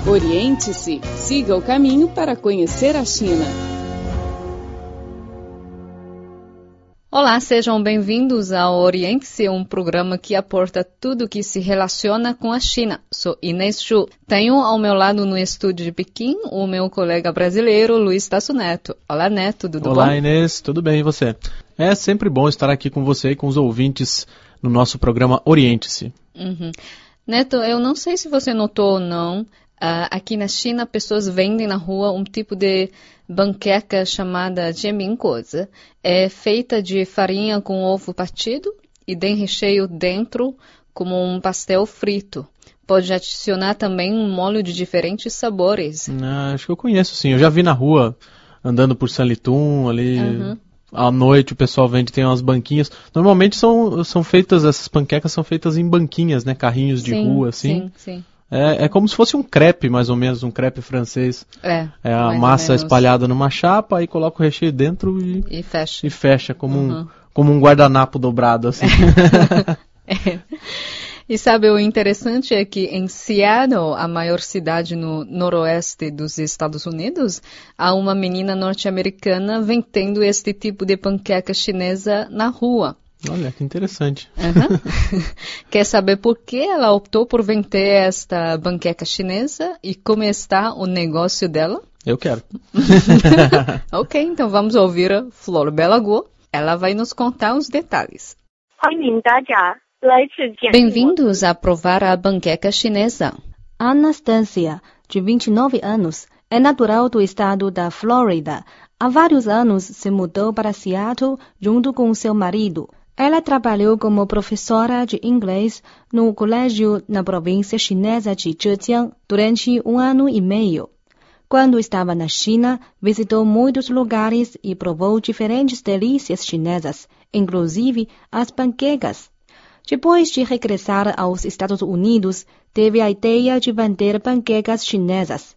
Oriente-se, siga o caminho para conhecer a China. Olá, sejam bem-vindos ao Oriente-se, um programa que aporta tudo que se relaciona com a China. Sou Inês Chu. Tenho ao meu lado no estúdio de Pequim o meu colega brasileiro, Luiz Tasso Neto. Olá, Neto, tudo bom? Olá, Inês, tudo bem e você? É sempre bom estar aqui com você e com os ouvintes no nosso programa Oriente-se. Neto, eu não sei se você notou ou não, aqui na China pessoas vendem na rua um tipo de panqueca chamada jianmingguozi. É feita de farinha com ovo batido e tem recheio dentro como um pastel frito. Pode adicionar também um molho de diferentes sabores. Acho que eu conheço, sim. Eu já vi na rua, andando por Sanlitun, ali. À noite o pessoal vende, tem umas banquinhas. Normalmente são feitas, essas panquecas são feitas em banquinhas, né? Carrinhos de rua, assim. Sim. É como se fosse um crepe, mais ou menos, um crepe francês. É a massa espalhada numa chapa, aí coloca o recheio dentro e fecha. E fecha, como um guardanapo dobrado, assim. E sabe, o interessante é que em Seattle, a maior cidade no noroeste dos Estados Unidos, há uma menina norte-americana vendendo este tipo de panqueca chinesa na rua. Olha, que interessante. Quer saber por que ela optou por vender esta panqueca chinesa e como está o negócio dela? Eu quero. Ok, então vamos ouvir a Flor Bela Guo. Ela vai nos contar os detalhes. Bem-vindos a provar a panqueca chinesa. Anastasia, de 29 anos, é natural do estado da Flórida. Há vários anos se mudou para Seattle junto com seu marido. Ela trabalhou como professora de inglês no colégio na província chinesa de Zhejiang durante 1 ano e meio. Quando estava na China, visitou muitos lugares e provou diferentes delícias chinesas, inclusive as panquecas. Depois de regressar aos Estados Unidos, teve a ideia de vender panquecas chinesas.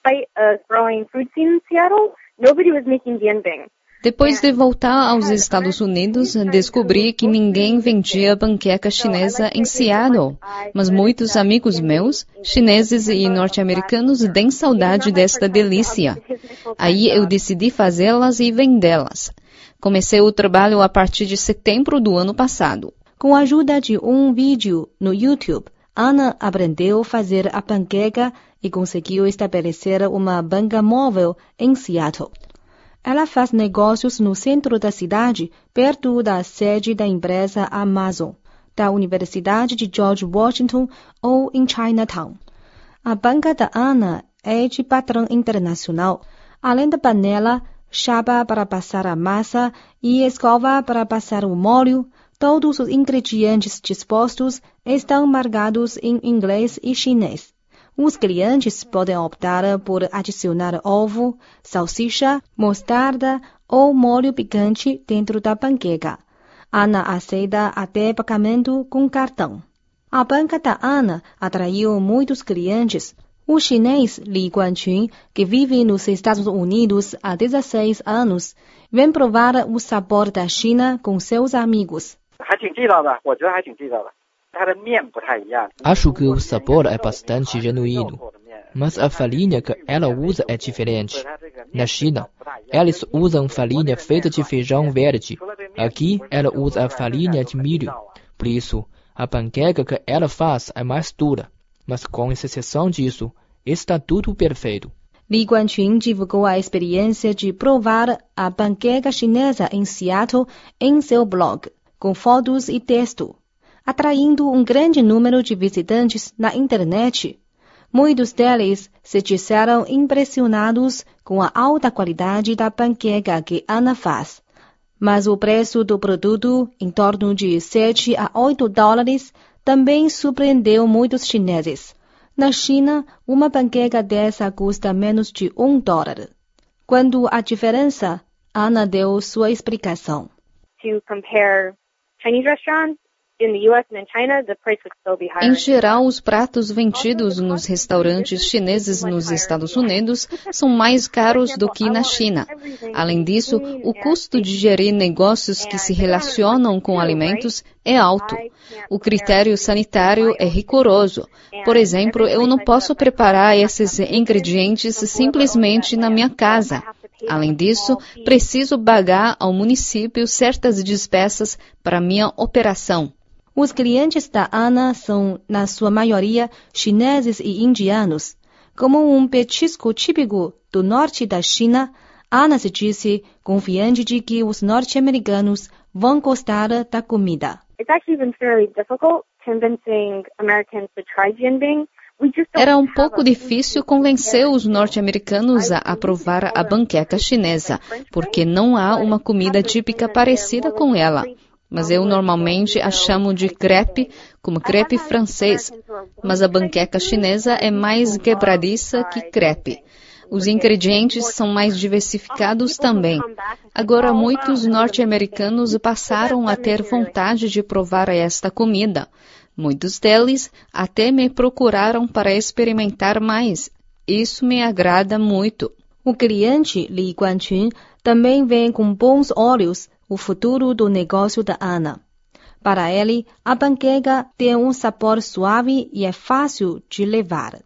Depois de voltar aos Estados Unidos, descobri que ninguém vendia panqueca chinesa em Seattle, mas muitos amigos meus, chineses e norte-americanos, têm saudade desta delícia. Aí eu decidi fazê-las e vendê-las. Comecei o trabalho a partir de setembro do ano passado. Com a ajuda de um vídeo no YouTube, Ana aprendeu a fazer a panqueca e conseguiu estabelecer uma banca móvel em Seattle. Ela faz negócios no centro da cidade, perto da sede da empresa Amazon, da Universidade de George Washington ou em Chinatown. A banca da Ana é de padrão internacional. Além da panela, chapa para passar a massa e escova para passar o molho, todos os ingredientes dispostos estão marcados em inglês e chinês. Os clientes podem optar por adicionar ovo, salsicha, mostarda ou molho picante dentro da panqueca. Ana aceita até pagamento com cartão. A banca da Ana atraiu muitos clientes. O chinês Li Guanqun, que vive nos Estados Unidos há 16 anos, vem provar o sabor da China com seus amigos. Acho que o sabor é bastante genuíno, mas a farinha que ela usa é diferente. Na China, eles usam farinha feita de feijão verde. Aqui, ela usa a farinha de milho. Por isso, a panqueca que ela faz é mais dura. Mas com exceção disso, está tudo perfeito. Li Guanqun divulgou a experiência de provar a panqueca chinesa em Seattle em seu blog, com fotos e texto, atraindo um grande número de visitantes na internet. Muitos deles se disseram impressionados com a alta qualidade da panqueca que Ana faz. Mas o preço do produto, em torno de 7 a 8 dólares, também surpreendeu muitos chineses. Na China, uma panqueca dessa custa menos de $1. Quanto à diferença, Ana deu sua explicação. To compare Chinese restaurants Em geral, os pratos vendidos nos restaurantes chineses nos Estados Unidos são mais caros do que na China. Além disso, o custo de gerir negócios que se relacionam com alimentos é alto. O critério sanitário é rigoroso. Por exemplo, eu não posso preparar esses ingredientes simplesmente na minha casa. Além disso, preciso pagar ao município certas despesas para minha operação. Os clientes da Ana são, na sua maioria, chineses e indianos. Como um petisco típico do norte da China, Ana se disse confiante de que os norte-americanos vão gostar da comida. Era um pouco difícil convencer os norte-americanos a aprovar a panqueca chinesa, porque não há uma comida típica parecida com ela. Mas eu normalmente a chamo de crepe, como crepe francês. Mas a panqueca chinesa é mais quebradiça que crepe. Os ingredientes são mais diversificados também. Agora, muitos norte-americanos passaram a ter vontade de provar esta comida. Muitos deles até me procuraram para experimentar mais. Isso me agrada muito. O cliente Li Guanqun também vê com bons olhos o futuro do negócio da Ana. Para ele, a panqueca tem um sabor suave e é fácil de levar.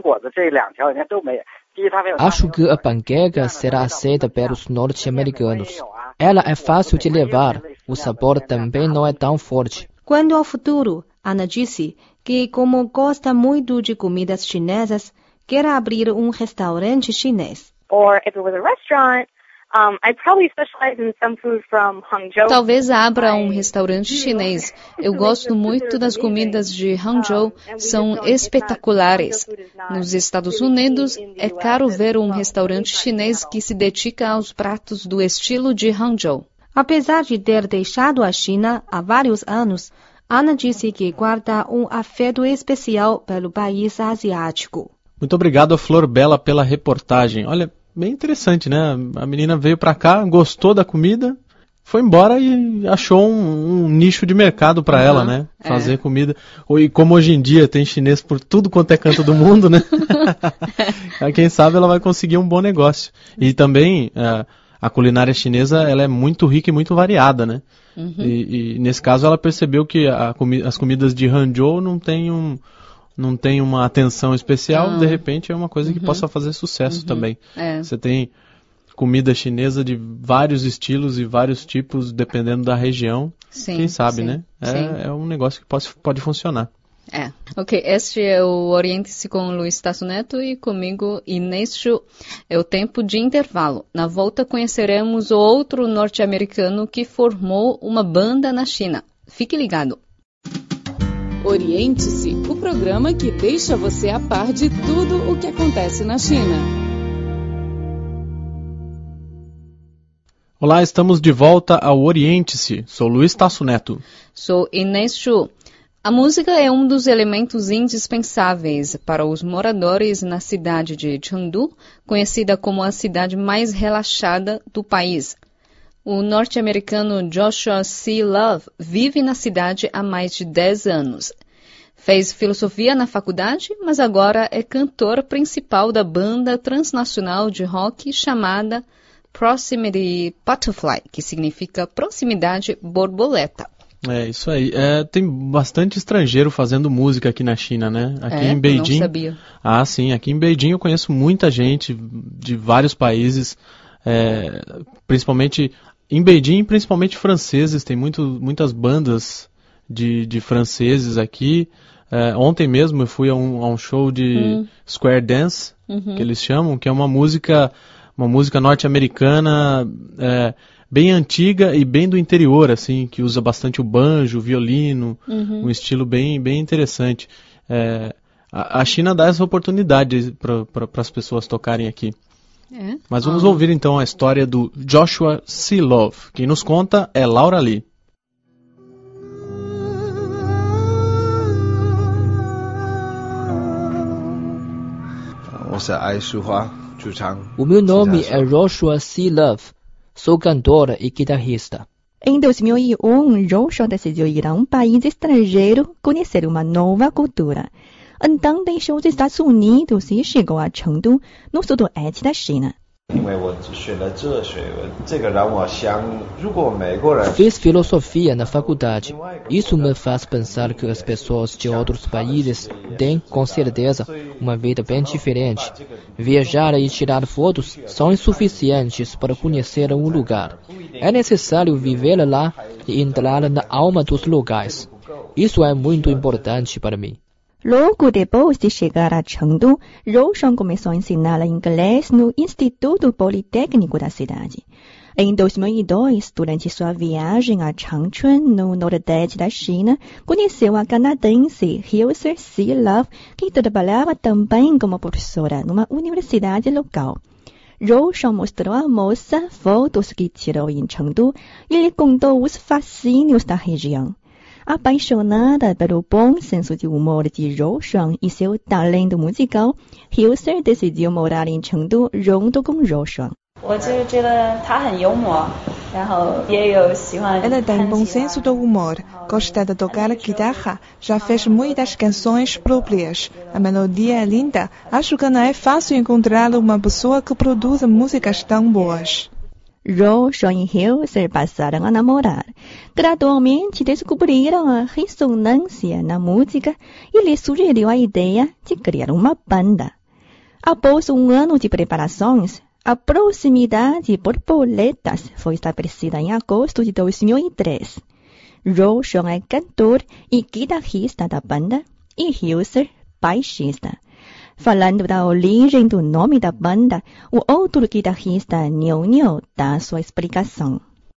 Acho que a panqueca será aceita pelos norte-americanos. Ela é fácil de levar, o sabor também não é tão forte. Quanto ao futuro, Ana disse que, como gosta muito de comidas chinesas, quer abrir um restaurante chinês. Talvez abra um restaurante chinês. Eu gosto muito das comidas de Hangzhou, são espetaculares. Nos Estados Unidos, é caro ver um restaurante chinês que se dedica aos pratos do estilo de Hangzhou. Apesar de ter deixado a China há vários anos, Ana disse que guarda um afeto especial pelo país asiático. Muito obrigado, Flor Bela, pela reportagem. Olha, bem interessante, né? A menina veio para cá, gostou da comida, foi embora e achou um nicho de mercado para ela, né? Fazer comida. E como hoje em dia tem chinês por tudo quanto é canto do mundo, né? Quem sabe ela vai conseguir um bom negócio. E também a culinária chinesa, ela é muito rica e muito variada, né? E nesse caso ela percebeu que as comidas de Hangzhou não tem uma atenção especial, de repente é uma coisa que possa fazer sucesso também. Você tem comida chinesa de vários estilos e vários tipos, dependendo da região. Sim, quem sabe, né? É um negócio que pode funcionar. Ok, este é o Oriente-se com o Luiz Tasso Neto e comigo, Inês Chu. É o tempo de intervalo. Na volta conheceremos o outro norte-americano que formou uma banda na China. Fique ligado. Oriente-se, o programa que deixa você a par de tudo o que acontece na China. Olá, estamos de volta ao Oriente-se. Sou Luiz Tasso Neto. Sou Inês Chu. A música é um dos elementos indispensáveis para os moradores na cidade de Chengdu, conhecida como a cidade mais relaxada do país. O norte-americano Joshua C. Love vive na cidade há mais de 10 anos. Fez filosofia na faculdade, mas agora é cantor principal da banda transnacional de rock chamada Proximity Butterfly, que significa proximidade borboleta. É, isso aí. Tem bastante estrangeiro fazendo música aqui na China, né? Aqui em Beijing. Eu não sabia. Ah, sim. Aqui em Beijing eu conheço muita gente de vários países, principalmente em Beijing, principalmente franceses. Tem muitas bandas de franceses aqui. Ontem mesmo eu fui a um show de Square Dance, que eles chamam, que é uma música norte-americana, bem antiga e bem do interior, assim, que usa bastante o banjo, o violino, um estilo bem interessante. A China dá essa oportunidade para as pessoas tocarem aqui. Mas vamos ouvir então a história do Joshua C. Love. Quem nos conta é Laura Lee. O meu nome é Joshua C. Love. Sou cantor e guitarrista. Em 2001, Roshan decidiu ir a um país estrangeiro conhecer uma nova cultura. Então deixou os Estados Unidos e chegou a Chengdu, no sudoeste da China. Fiz filosofia na faculdade. Isso me faz pensar que as pessoas de outros países têm, com certeza, uma vida bem diferente. Viajar e tirar fotos são insuficientes para conhecer um lugar. É necessário viver lá e entrar na alma dos lugares. Isso é muito importante para mim. Logo depois de chegar a Chengdu, Roshan começou a ensinar inglês no Instituto Politécnico da cidade. Em 2002, durante sua viagem a Changchun, no nordeste da China, conheceu a canadense Hilser C. Love, que trabalhava também como professora numa universidade local. Roshan mostrou à moça fotos que tirou em Chengdu e lhe contou os fascínios da região. Apaixonada pelo bom senso de humor de Roshan e seu talento musical, Hilser decidiu morar em Chengdu junto com Roshan. Ela tem bom senso do humor, gosta de tocar guitarra, já fez muitas canções próprias. A melodia é linda, acho que não é fácil encontrar uma pessoa que produza músicas tão boas. Roshan e Hilser passaram a namorar. Gradualmente descobriram a ressonância na música e lhe sugeriu a ideia de criar uma banda. Após um ano de preparações, a proximidade Borboletas foi estabelecida em agosto de 2003. Roshan é cantor e guitarrista da banda e Hilser, baixista. Falando da origem do nome da banda, o outro guitarrista Niu Niu dá sua explicação.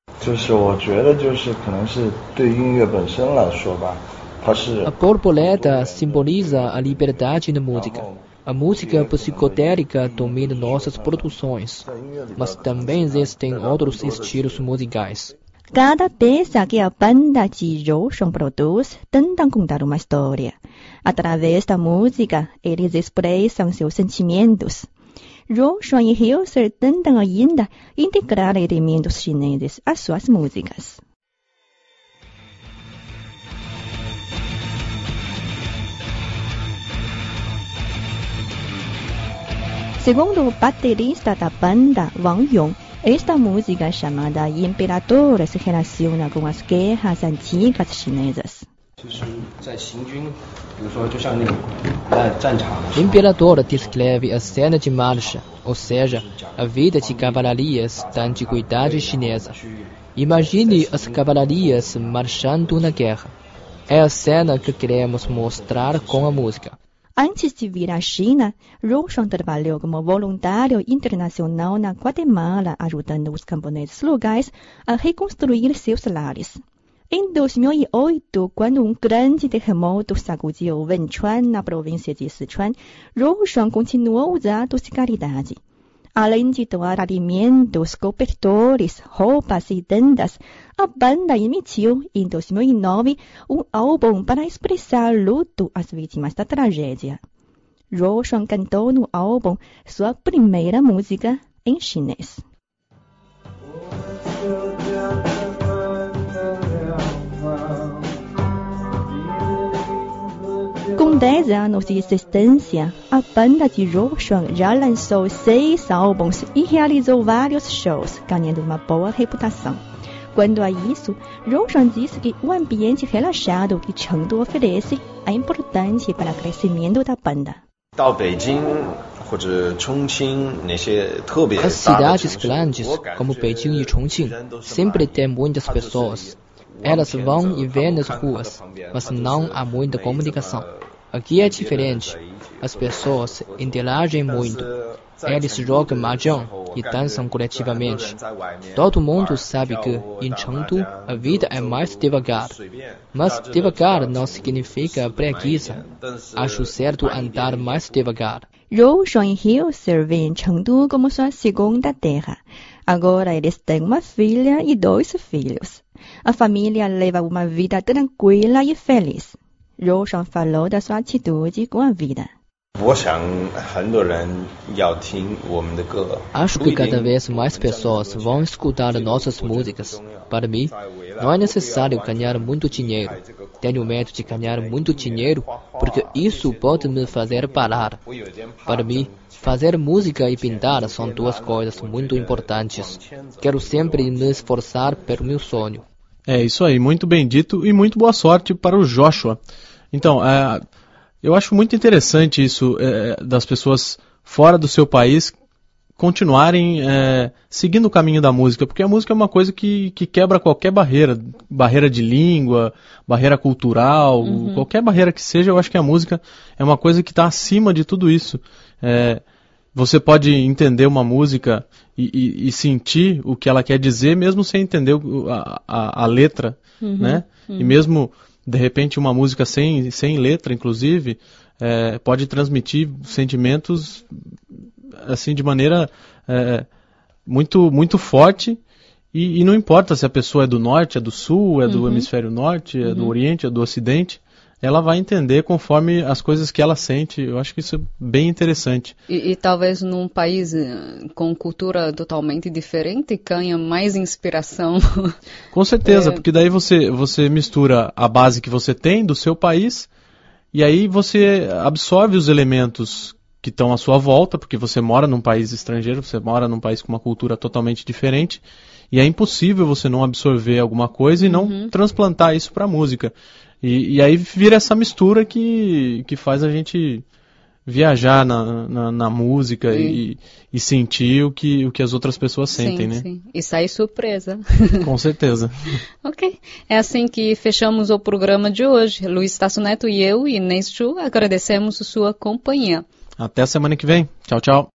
A borboleta simboliza a liberdade na música. A música psicodélica domina nossas produções, mas também existem outros estilos musicais. Cada peça que a banda de Roshan produz tenta contar uma história. Através da música, eles expressam seus sentimentos. Roshan e Hilser tentam ainda integrar elementos chineses às suas músicas. Segundo o baterista da banda, Wang Yong, esta música chamada Imperador se relaciona com as guerras antigas chinesas. Imperador descreve a cena de marcha, ou seja, a vida de cavalarias da antiguidade chinesa. Imagine as cavalarias marchando na guerra. É a cena que queremos mostrar com a música. Antes de vir à China, Roshan trabalhou como voluntário internacional na Guatemala, ajudando os camponeses locais a reconstruir seus lares. Em 2008, quando um grande terremoto sacudiu Wenchuan, na província de Sichuan, Roshan continuou os atos de caridade. Além de doar alimentos, cobertores, roupas e tendas, a banda emitiu, em 2009, um álbum para expressar luto às vítimas da tragédia. Roshan cantou no álbum sua primeira música em chinês. Com 10 anos de existência, a banda de Roshan já lançou 6 álbuns e realizou vários shows, ganhando uma boa reputação. Quanto a isso, Roshan disse que o ambiente relaxado que Chengdu oferece é importante para o crescimento da banda. As cidades grandes, como Beijing e Chongqing, sempre têm muitas pessoas. Elas vão e vêm nas ruas, mas não há muita comunicação. Aqui é diferente. As pessoas interagem muito. Eles jogam mahjong e dançam coletivamente. Todo mundo sabe que, em Chengdu, a vida é mais devagar. Mas devagar não significa preguiça. Acho certo andar mais devagar. Roshan e Hilser veem Chengdu como sua segunda terra. Agora eles têm uma filha e 2 filhos. A família leva uma vida tranquila e feliz. Roshan falou da sua atitude com a vida. Acho que cada vez mais pessoas vão escutar nossas músicas. Para mim, não é necessário ganhar muito dinheiro. Tenho medo de ganhar muito dinheiro porque isso pode me fazer parar. Para mim, fazer música e pintar são duas coisas muito importantes. Quero sempre me esforçar pelo meu sonho. É isso aí, muito bem dito e muito boa sorte para o Joshua. Então, eu acho muito interessante isso das pessoas fora do seu país continuarem seguindo o caminho da música, porque a música é uma coisa que quebra qualquer barreira de língua, barreira cultural, qualquer barreira que seja. Eu acho que a música é uma coisa que está acima de tudo isso. Você pode entender uma música e sentir o que ela quer dizer, mesmo sem entender a letra, né? E mesmo, de repente, uma música sem letra, inclusive, pode transmitir sentimentos assim de maneira muito, muito forte, e não importa se a pessoa é do norte, é do sul, é do hemisfério norte, é do oriente, é do ocidente, ela vai entender conforme as coisas que ela sente. Eu acho que isso é bem interessante. E talvez num país com cultura totalmente diferente ganha mais inspiração. Com certeza, porque daí você mistura a base que você tem do seu país, e aí você absorve os elementos que estão à sua volta, porque você mora num país estrangeiro, você mora num país com uma cultura totalmente diferente, e é impossível você não absorver alguma coisa e não transplantar isso para a música. E aí vira essa mistura que faz a gente viajar na música e sentir o que as outras pessoas sentem, né? Sim. E sair surpresa. Com certeza. Ok. É assim que fechamos o programa de hoje. Luiz Tasso Neto e eu, Inês Chu, agradecemos sua companhia. Até a semana que vem. Tchau, tchau.